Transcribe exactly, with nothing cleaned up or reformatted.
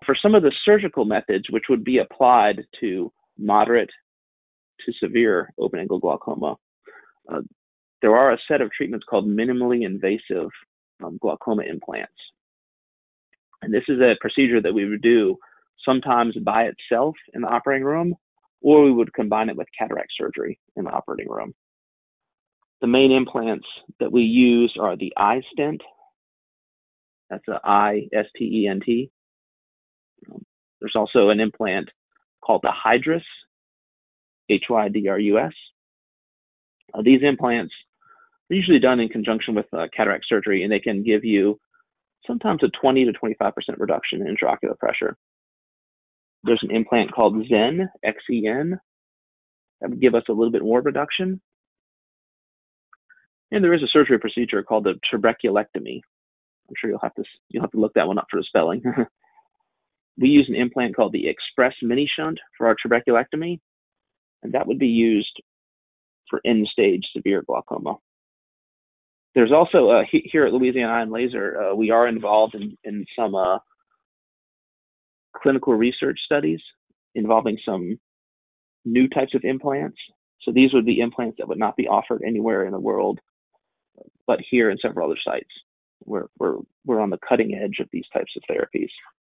For some of the surgical methods, which would be applied to moderate to severe open-angle glaucoma, uh, there are a set of treatments called minimally invasive um, glaucoma implants. And this is a procedure that we would do sometimes by itself in the operating room, or we would combine it with cataract surgery in the operating room. The main implants that we use are the iStent. That's a I S T E N T. Um, there's also an implant called the Hydrus, H Y D R U S. Uh, these implants are usually done in conjunction with uh, cataract surgery, and they can give you sometimes a twenty to twenty-five percent reduction in intraocular pressure. There's an implant called Xen, X E N, that would give us a little bit more reduction. And there is a surgery procedure called the trabeculectomy. I'm sure you'll have to you'll have to look that one up for the spelling. We use an implant called the Express Mini Shunt for our trabeculectomy, and that would be used for end-stage severe glaucoma. There's also, uh, he, here at Louisiana Eye and Laser, uh, we are involved in, in some uh, clinical research studies involving some new types of implants. So these would be implants that would not be offered anywhere in the world, but here in several other sites. We're, we're, we're on the cutting edge of these types of therapies.